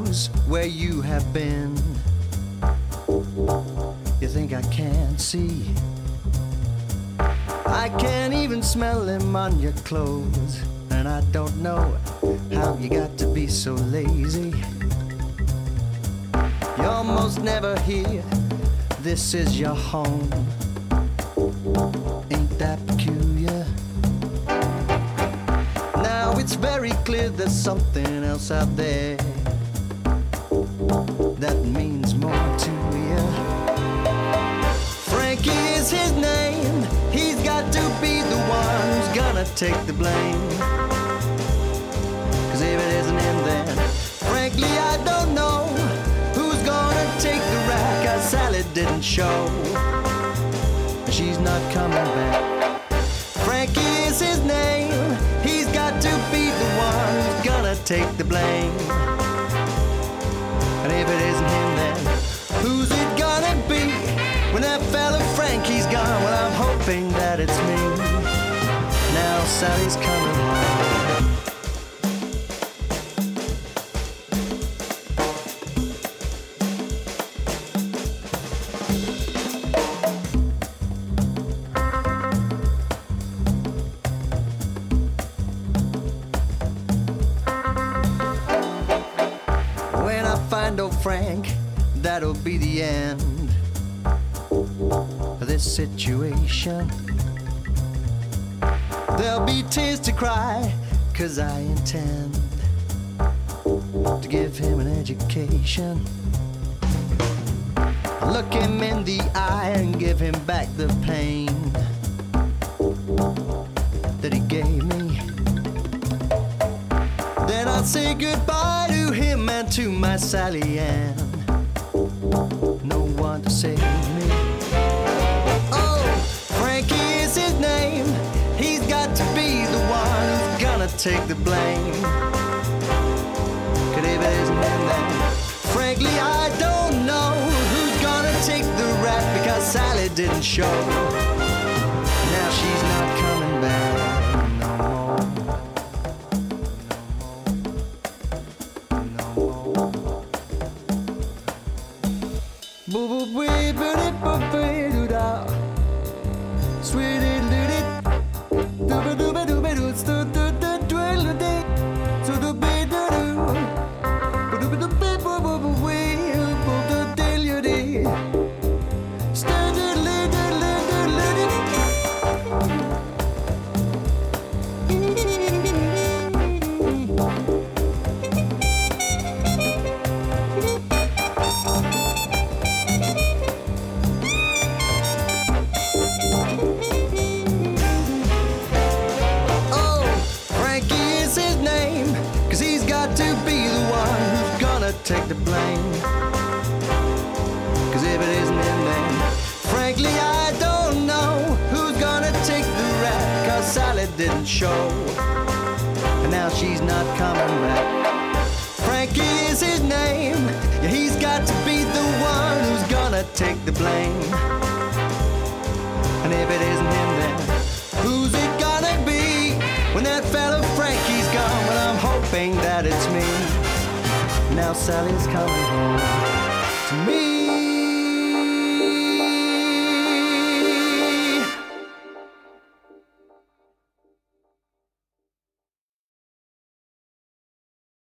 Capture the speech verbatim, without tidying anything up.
knows where you have been. You think I can't see? I can't even smell them on your clothes. And I don't know how you got to be so lazy. You're almost never here. This is your home. Ain't that peculiar? Now it's very clear there's something else out there that means more to you. Frankie is his name. He's got to be the one who's gonna take the blame. Cause if it isn't him then, frankly I don't know who's gonna take the rap. Cause Sally didn't show, she's not coming back. Frankie is his name. He's got to be the one who's gonna take the blame. And if it isn't him then, who's it gonna be? When that fella Frankie's gone, well I'm hoping that it's me. Now Sally's coming home. When I find old Frank, that'll be the end of this situation. There'll be tears to cry, cause I intend to give him an education. Look him in the eye and give him back the pain that he gave me. Then I'll say goodbye to him and to my Sally Ann. No one to save me. Oh, Frankie is his name. He's got to be the one who's gonna take the blame. Cause if it isn't him then, frankly I don't know who's gonna take the rap. Because Sally didn't show. Now she's not coming back no more. No more. Boo boo boo boo boo boo doo da. Sweetie doo doo. Dooba dooba dooba doo. Sto doo doo doo doo. So doo be doo doo. Boo doo doo be boo boo boo wee. Boo doo doo doo dee. Sto doo doo doo doo doo doo. Take the blame. Cause if it isn't him then, frankly I don't know who's gonna take the rap. Cause Sally didn't show, and now she's not coming back. Frankie is his name. Yeah, he's got to be the one who's gonna take the blame. And if it isn't him then, who's it gonna be? When that fella Frankie's gone, well I'm hoping that it's me. Now Sally's coming home to me.